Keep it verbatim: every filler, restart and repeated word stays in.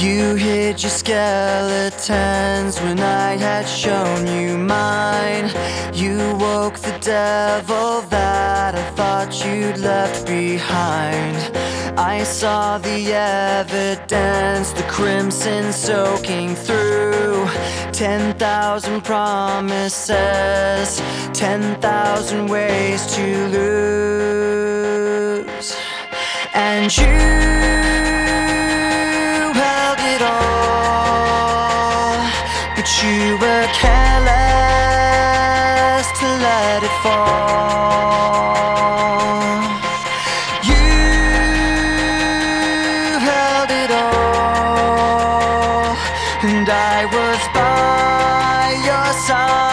You hid your skeletons when I had shown you mine. You woke the devil that I thought you'd left behind. I saw the evidence, the crimson soaking through. Ten thousand promises, ten thousand ways to lose. And you held it all, but you were careless to let it fall. You held it all, and I was by your side.